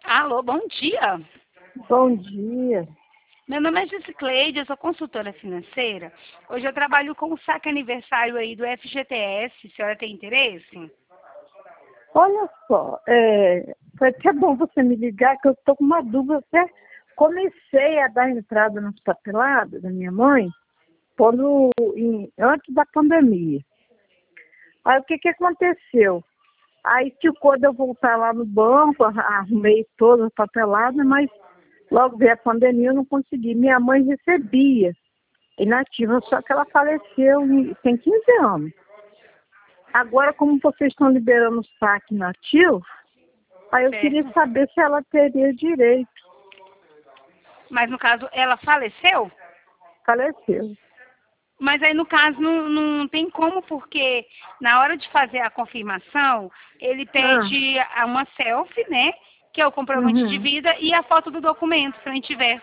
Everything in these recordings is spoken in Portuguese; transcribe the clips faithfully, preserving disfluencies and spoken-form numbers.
Alô, bom dia. Bom dia. Meu nome é Giscleide, eu sou consultora financeira. Hoje eu trabalho com o saque aniversário aí do F G T S. A senhora tem interesse? Olha só, é, foi até bom você me ligar, que eu estou com uma dúvida. Até comecei a dar entrada nas papeladas da minha mãe quando, em, antes da pandemia. Aí o que, que aconteceu? Aí ficou de eu voltar lá no banco, arrumei todas as papeladas, mas logo veio a pandemia, eu não consegui. Minha mãe recebia inativa, só que ela faleceu e tem quinze anos. Agora, como vocês estão liberando o saque inativo, aí eu Certo. queria saber se ela teria direito. Mas no caso, ela faleceu? Faleceu. Mas aí no caso não, não tem como, porque na hora de fazer a confirmação, ele pede ah. uma selfie, né? Que é o comprovante Uhum. de vida, e a foto do documento, frente e verso.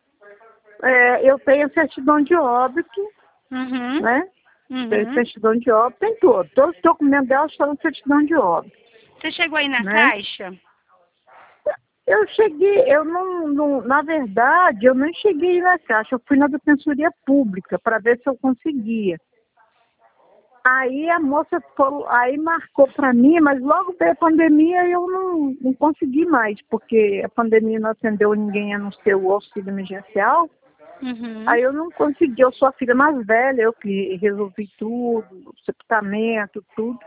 É, eu tenho certidão de óbito, Uhum. né? Uhum. Tem certidão de óbito, tem tudo. Todos os documentos dela estão na certidão de óbito. Você chegou aí na né? Caixa? Eu cheguei, eu não, não, na verdade, eu não cheguei na Caixa, eu fui na Defensoria Pública para ver se eu conseguia. Aí a moça falou, aí marcou para mim, mas logo veio a pandemia e eu não, não consegui mais, porque a pandemia não atendeu ninguém a não ser o auxílio emergencial. Uhum. Aí eu não consegui, eu sou a filha mais velha, eu que resolvi tudo, sepultamento, tudo.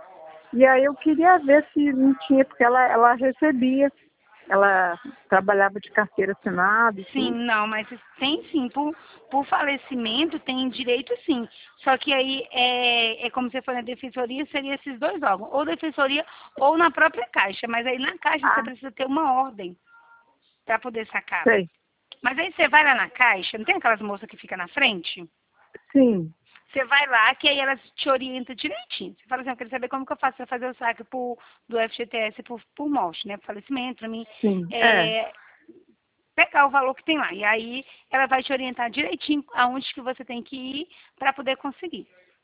E aí eu queria ver se não tinha, porque ela, ela recebia, ela trabalhava de carteira assinada e Sim, tudo. não, mas tem sim, por, por falecimento tem direito sim. Só que aí é, é como você foi na defensoria, seria esses dois órgãos, ou defensoria ou na própria Caixa. Mas aí na Caixa Ah, você precisa ter uma ordem para poder sacar. sei. Mas aí você vai lá na Caixa, não tem aquelas moças que ficam na frente? Sim. Você vai lá, que aí elas te orientam direitinho. Você fala assim, eu quero saber como que eu faço para fazer o saque por, do F G T S por, por morte, né? Por falecimento, para mim. Sim, é. É, pegar o valor que tem lá. E aí ela vai te orientar direitinho aonde que você tem que ir para poder conseguir.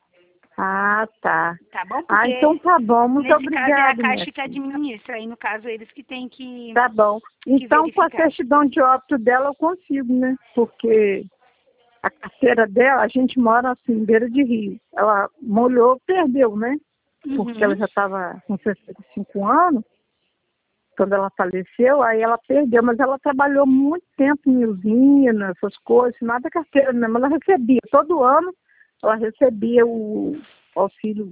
Ah, tá. Tá bom? Ah, Porque então tá bom. Muito nesse caso é a obrigada, minha Caixa que filha. administra. Aí no caso eles que têm que, Tá bom. que Então, com a verificar. certidão de óbito dela, eu consigo, né? Porque a carteira dela, a gente mora assim, em beira de rio. Ela molhou, perdeu, né? Porque ela Uhum. já estava com sessenta e cinco anos, quando ela faleceu, aí ela perdeu. Mas ela trabalhou muito tempo em usina, essas coisas, nada da carteira mesmo. Ela recebia, todo ano, ela recebia o auxílio,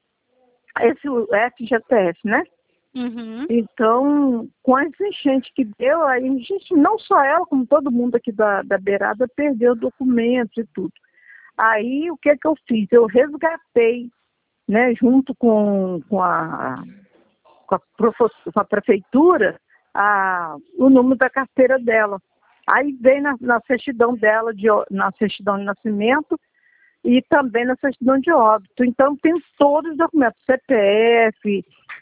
esse o F G T S, né? Uhum. Então, com essa enchente que deu, aí a gente, não só ela, como todo mundo aqui da, da beirada, perdeu documentos e tudo. Aí, o que que eu fiz? Eu resgatei, né, junto com, com, a, com, a, com a prefeitura, a, o número da carteira dela. Aí veio na, na certidão dela, de, na certidão de nascimento e também na certidão de óbito. Então, tem todos os documentos, C P F,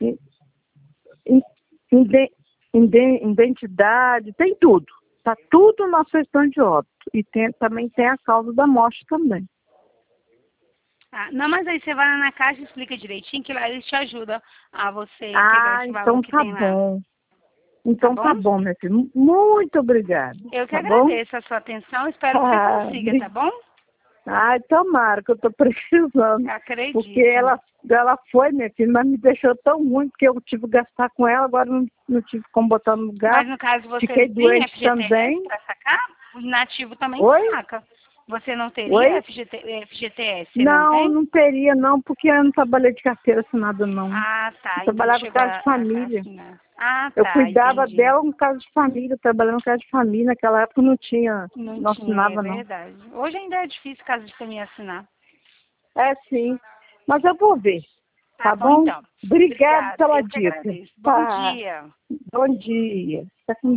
identidade, tem tudo. Está tudo na certidão de óbito. E tem, também tem a causa da morte também. Ah, não, mas aí você vai lá na Caixa e explica direitinho, que lá eles te ajudam a você pegar Ah, esse valor então que tá tem lá. bom. Tá Então bom? tá bom, minha filha. Muito obrigada. Eu que Tá bom? agradeço a sua atenção. Espero que você Ah, consiga, tá bom? Ai, tomara, que eu tô precisando. Acredito. Porque ela, ela foi, minha filha, mas me deixou tão ruim, porque eu tive que gastar com ela, agora não, não tive como botar no lugar. Mas no caso você Fiquei não tem doente F G T S também. para sacar? O nativo também Oi? saca. Você não teria Oi? F G T, F G T S, não Não, tem? não teria, não, porque eu não trabalhei de carteira assinada, não. Ah, Eu tá. Ainda não trabalhava em chegou casa a, de a família. assinar. Ah, Eu tá. cuidava Entendi. dela em casa de família, trabalhando em casa de família. Naquela época não tinha, Não não tinha, é assinava, não. verdade. Hoje ainda é difícil caso de família assinar. É, sim. Mas eu vou ver, Tá tá bom, bom? então. Obrigada Obrigada. pela Eu que dica. agradeço. Bom Tá. dia. Bom dia. Tá com